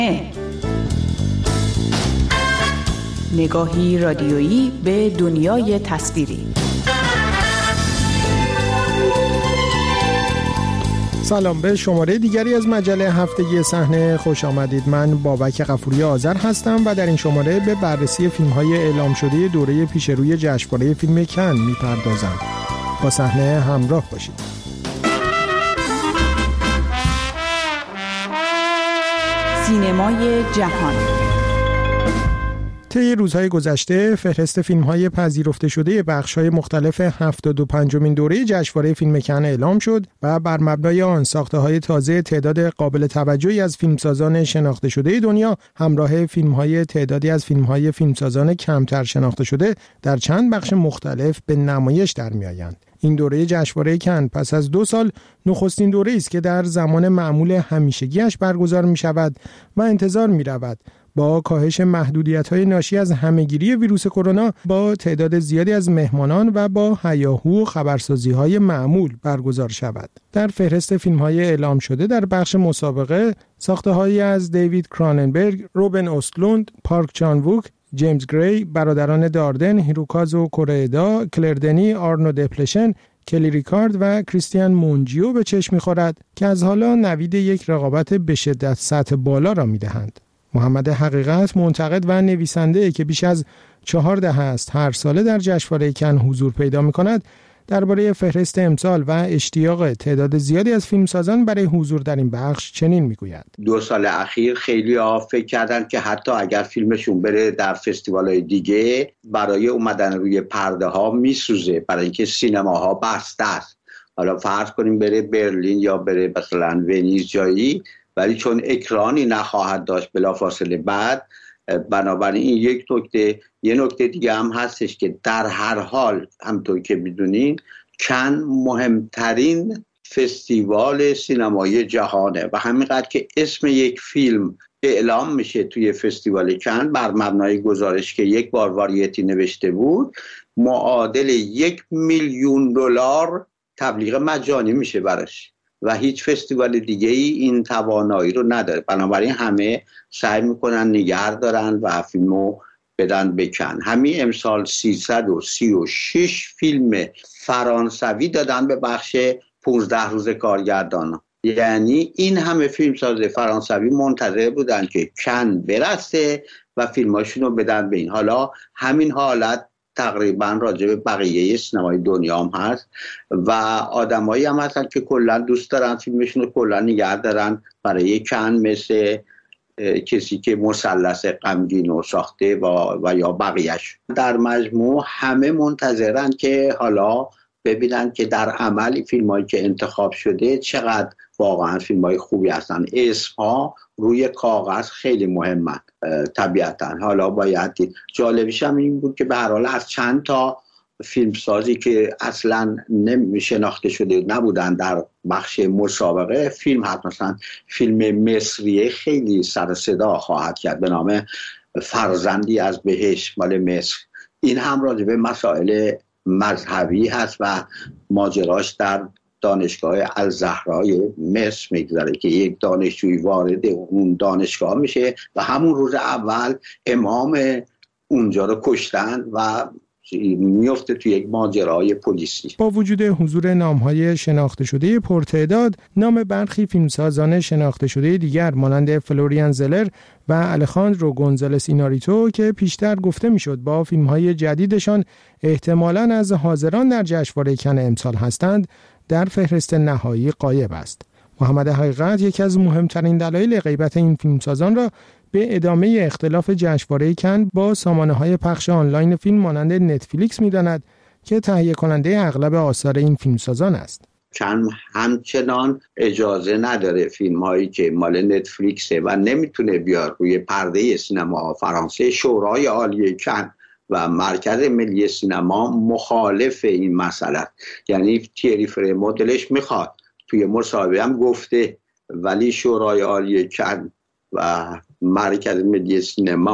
نگاهی رادیویی به دنیای تصویری. سلام، به شماره دیگری از مجله هفتگی صحنه خوش آمدید. من بابک غفوری آذر هستم و در این شماره به بررسی فیلم‌های اعلام شده دوره پیشروی جشنواره فیلم کن می‌پردازم. با صحنه همراه باشید. سینمای جهان. طی روزهای گذشته فهرست فیلم‌های پذیرفته شده بخش‌های مختلف 75مین دوره جشنواره فیلم کن اعلام شد و بر مبنای آن ساخته‌های تازه تعداد قابل توجهی از فیلمسازان شناخته شده دنیا همراه تعدادی از فیلم‌های فیلمسازان کمتر شناخته شده در چند بخش مختلف به نمایش در می‌آیند. این دوره جشنواره کن پس از 2 سال نخستین دوره است که در زمان معمول همیشگیش برگزار می‌شود و انتظار می‌رود با کاهش محدودیت‌های ناشی از همه‌گیری ویروس کرونا با تعداد زیادی از مهمانان و با هیاهو خبرسازی‌های معمول برگزار شود. در فهرست فیلم‌های اعلام شده در بخش مسابقه ساخته‌هایی از دیوید کراننبرگ، روبن اوستلوند، پارک چان ووک، جیمز گری، برادران داردن، هیروکازو کوریدا، کلردنی، آرنو دپلشن، کلی ریکارد و کریستیان مونجیو به چشم می‌خورد که از حالا نوید یک رقابت به شدت سطح بالا را می‌دهند. محمد حقیقت، منتقد و نویسنده که بیش از 4 دهه است هر ساله در جشنواره کن حضور پیدا می‌کند، درباره فهرست امسال و اشتیاق تعداد زیادی از فیلمسازان برای حضور در این بخش چنین میگوید: 2 سال اخیر خیلی‌ها فکر کردن که حتی اگر فیلمشون بره در فستیوال‌های دیگه برای اومدن روی پرده‌ها میسوزه، برای اینکه سینماها بسته است. حالا فرض کنیم بره برلین یا بره مثلا ونیز جایی، ولی چون اکرانی نخواهد داشت بلافاصله بعد، بنابراین این یک نکته. یه نکته دیگه هم هستش که در هر حال همونطور که میدونین کن مهمترین فستیوال سینمایی جهانه و همینقدر که اسم یک فیلم اعلام میشه توی فستیوال کن بر مبنای گزارش که یک بار واریتی نوشته بود، معادل $1,000,000 تبلیغ مجانی میشه براش و هیچ فستیوال دیگه ای این توانایی رو نداره. بنابراین همه سعی میکنن نگه دارن و فیلمو بدن بکن. همین امسال 336 فیلم فرانسوی دادن به بخش 15 روز کارگردان. یعنی این همه فیلمساز فرانسوی منتظر بودن که کن برسه و فیلماشون رو بدن به این. حالا همین حالت تقریبا راجع به بقیه سینمای دنیا هم هست و آدمایی هم هستن که کلا دوست دارن فیلمشون رو کلا نگه دارن برای کن، مثل کسی که مثلث غمگین رو ساخته و یا بقیهش. در مجموع همه منتظرن که حالا ببینن که در عمل فیلمایی که انتخاب شده چقدر واقعا فیلمای خوبی هستن. اسمها روی کاغذ خیلی مهمن طبیعتا. حالا باید دید. جالبیش هم این بود که به هر حال از چند تا فیلمسازی که اصلا نمیشناخته شده نبودن در بخش مسابقه فیلم هست. مثلا فیلم مصریه خیلی سر صدا خواهد کرد به نام فرزندی از بهشت مال مصر. این هم راجع به مسائل مذهبی هست و ماجراش در دانشگاه الزهرای مصر میگذاره که یک دانشجوی وارد اون دانشگاه میشه و همون روز اول امام اونجا رو کشتن و میفته توی یک ماجرای پلیسی. با وجود حضور نام‌های شناخته شده پرتعداد، نام برخی فیلمسازان شناخته شده دیگر مانند فلوریان زلر و الخاندرو گونزالس ایناریتو که پیشتر گفته میشد با فیلم‌های جدیدشان احتمالاً از حاضران در جشنواره کن امسال هستند، در فهرست نهایی غایب است. محمد حقیقت یکی از مهمترین دلایل غیبت این فیلمسازان را به ادامه اختلاف جشنواره کن با سامانه‌های پخش آنلاین فیلم مانند نتفلیکس می‌داند که تهیه کننده اغلب آثار این فیلمسازان است. کن همچنان اجازه نداره فیلم‌هایی که مال نتفلیکسه و نمیتونه بیاد روی پرده سینما فرانسه. شورای عالی کن و مرکز ملی سینما مخالف این مسئله. یعنی تیری فریمو دلش میخواد، توی مصاحبه هم گفته، ولی شورای عالی کن و مرکز ملی سینما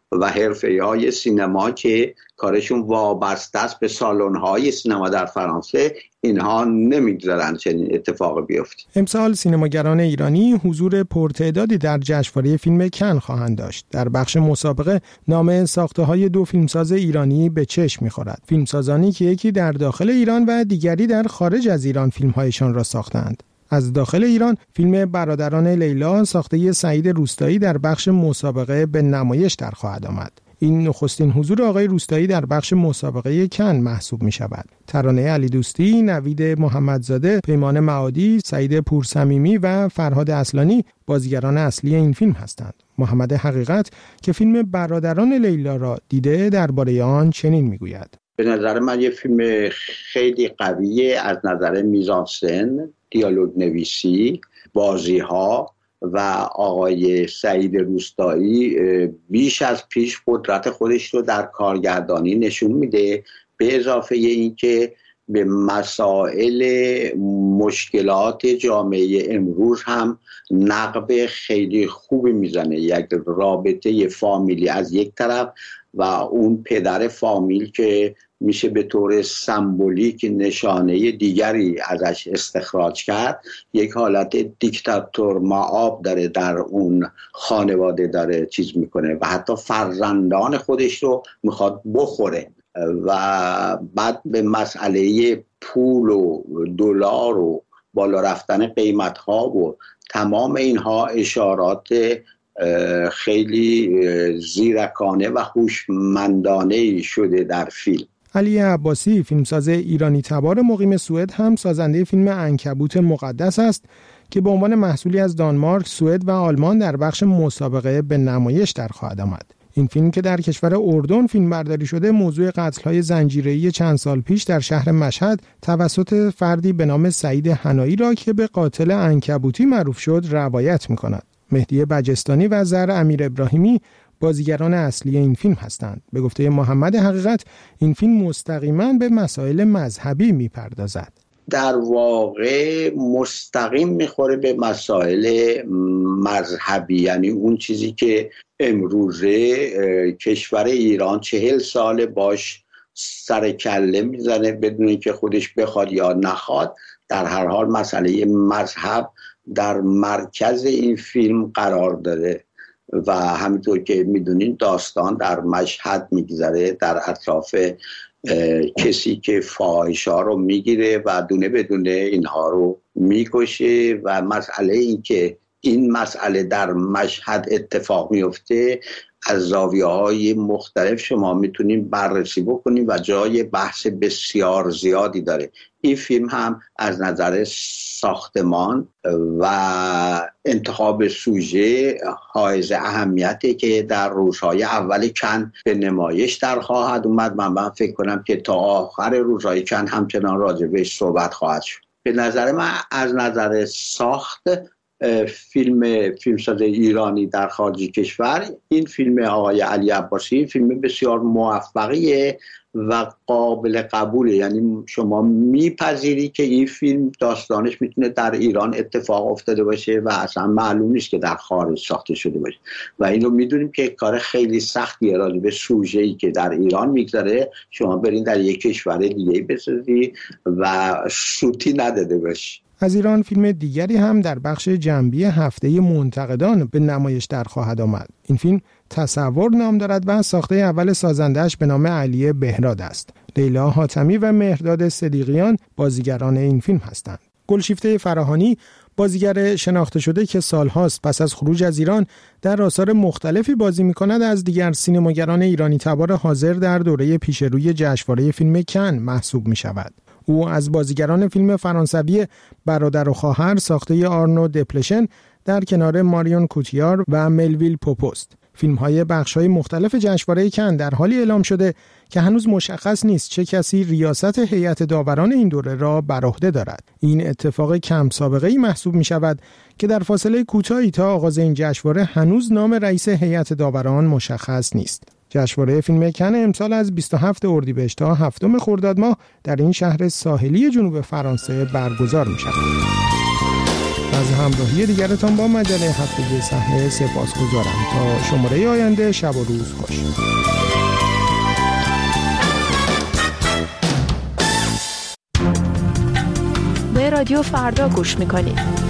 و حرفه‌های سینما که کارشون وابسته است به سالن‌های سینما در فرانسه، اینها نمی‌گذارن چنین اتفاقی بیفته. امسال سینماگران ایرانی حضور پرتعدادی در جشنواره فیلم کن خواهند داشت. در بخش مسابقه نام ساخته‌های دو فیلمساز ایرانی به چشم می‌خورد. فیلمسازانی که یکی در داخل ایران و دیگری در خارج از ایران فیلم‌هایشان را ساختند. از داخل ایران فیلم برادران لیلا ساخته سعید روستایی در بخش مسابقه به نمایش در خواهد آمد. این نخستین حضور آقای روستایی در بخش مسابقه کن محسوب می شود. ترانه علی دوستی، نوید محمدزاده، پیمان معادی، سعید پورصمیمی و فرهاد اصلانی بازیگران اصلی این فیلم هستند. محمد حقیقت که فیلم برادران لیلا را دیده درباره آن چنین می گوید: به نظر من یه فیلم خیلی قویه از نظر میزانسن، دیالوگ نویسی، بازی ها و آقای سعید روستایی بیش از پیش قدرت خودش رو در کارگردانی نشون میده، به اضافه این که به مسائل مشکلات جامعه امروز هم نقب خیلی خوبی میزنه. یک رابطه فامیلی از یک طرف و اون پدر فامیل که میشه به طور سمبولیک نشانه دیگری ازش استخراج کرد، یک حالت دیکتاتور معاب داره در اون خانواده، داره چیز میکنه و حتی فرزندان خودش رو میخواد بخوره و بعد به مسئله پول و دلار و بالا رفتن قیمت ها و تمام اینها اشارات خیلی زیرکانه و هوشمندانه شده در فیلم. علی عباسی فیلمساز ایرانی تبار مقیم سوئد هم سازنده فیلم عنکبوت مقدس است که به عنوان محصولی از دانمارک، سوئد و آلمان در بخش مسابقه به نمایش در خواهد آمد. این فیلم که در کشور اردن فیلمبرداری شده، موضوع قتل‌های زنجیره‌ای چند سال پیش در شهر مشهد توسط فردی به نام سعید حنایی را که به قاتل عنکبوتی معروف شد روایت می‌کند. مهدی بجستانی و زهر امیر ابراهیمی بازیگران اصلی این فیلم هستند. به گفته محمد حقیقت این فیلم مستقیما به مسائل مذهبی می‌پردازد. در واقع مستقیم میخوره به مسائل مذهبی، یعنی اون چیزی که امروزه کشور ایران 40 سال باش سر کله میزنه بدون اینکه خودش بخواد یا نخواد. در هر حال مسئله مذهب در مرکز این فیلم قرار داره و همینطور که میدونین داستان در مشهد میگذره، در اطراف کسی که فاحشه‌ها رو میگیره و دونه بدونه اینها رو میکشه و مسئله این که این مسئله در مشهد اتفاق میفته از زاویه‌های مختلف شما میتونین بررسی بکنین و جای بحث بسیار زیادی داره. این فیلم هم از نظر ساختمان و انتخاب سوژه حائز اهمیته که در روزهای اول کن به نمایش در خواهد اومد. من فکر کنم که تا آخر روزهای کن همچنان راجبش صحبت خواهد شد. به نظر من از نظر ساخت فیلمساز ایرانی در خارج کشور، این فیلم آقای علی عباسی فیلم بسیار موفقیه و قابل قبوله. یعنی شما میپذیری که این فیلم داستانش میتونه در ایران اتفاق افتاده باشه و اصلا معلوم نیست که در خارج ساخته شده باشه و اینو میدونیم که کار خیلی سختیه راجع به سوژه‌ای که در ایران میگذره شما برین در یک کشور دیگه بسازی و سوتی نداده باشی. از ایران فیلم دیگری هم در بخش جنبی هفته منتقدان به نمایش در خواهد آمد. این فیلم تصور نام دارد و ساخته اول سازندش به نام علی بهراد است. لیلا حاتمی و مهرداد صدیقیان بازیگران این فیلم هستند. گلشیفته فراهانی بازیگر شناخته شده که سالهاست پس از خروج از ایران در آثار مختلفی بازی می‌کند، از دیگر سینماگران ایرانی تبار حاضر در دوره پیشروی جشنواره فیلم کن محسوب می‌شود. او از بازیگران فیلم فرانسوی برادر و خواهر ساخته آرنو دپلشن در کنار ماریون کوتیار و ملویل پوپوست. فیلم‌های بخش‌های مختلف جشنواره کن در حالی اعلام شده که هنوز مشخص نیست چه کسی ریاست هیئت داوران این دوره را بر عهده دارد. این اتفاق کم سابقه‌ای محسوب می‌شود که در فاصله کوتاهی تا آغاز این جشنواره هنوز نام رئیس هیئت داوران مشخص نیست. جشنواره فیلم کن امسال از 27 اردیبهشت تا 7 خرداد ماه در این شهر ساحلی جنوب فرانسه برگزار می‌شود. از همراهی دیگرتان با مجله هفتگی صحنه سپاسگزارم. تا شماره آینده شب و روز خوش. به رادیو فردا گوش میکنید.